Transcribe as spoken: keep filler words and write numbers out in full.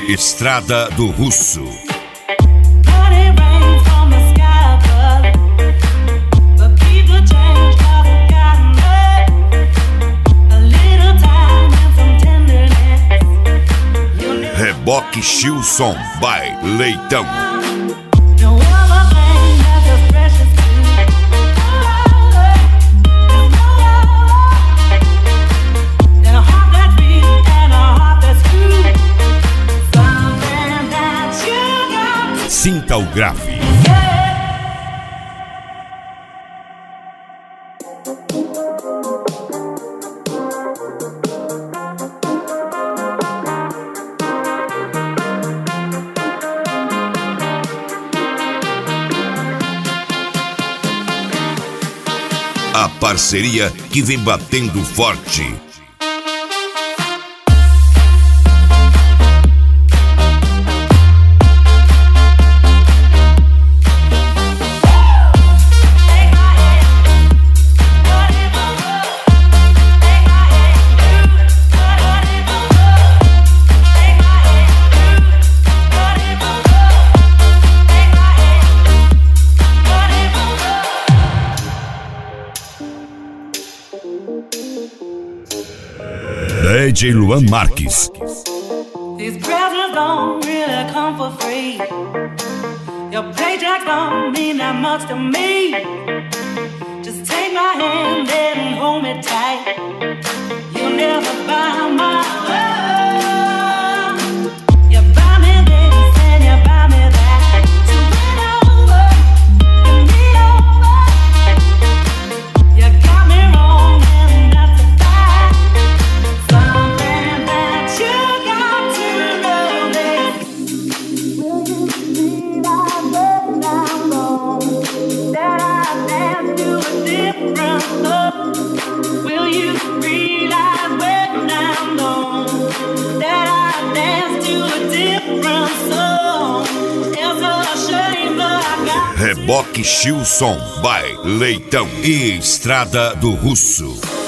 Estrada do Russo. Reboque Chilson by Leitão. Sinta o grave. A parceria que vem batendo forte. D J Luan Marques. These presents don't really come for free. Your paycheck don't mean that much to me. Just take my hand and hold me tight. You'll never buy my love. You buy me this and you buy me that. So win over, win me over. You got me wrong and that's a fact. Something that you got to know is, will you realize when I'm gone that I dance to a different love? Will you realize when I'm gone that I dance to a different song? It's a shame that I got Reboque Chilson by Leitão e Estrada do Russo.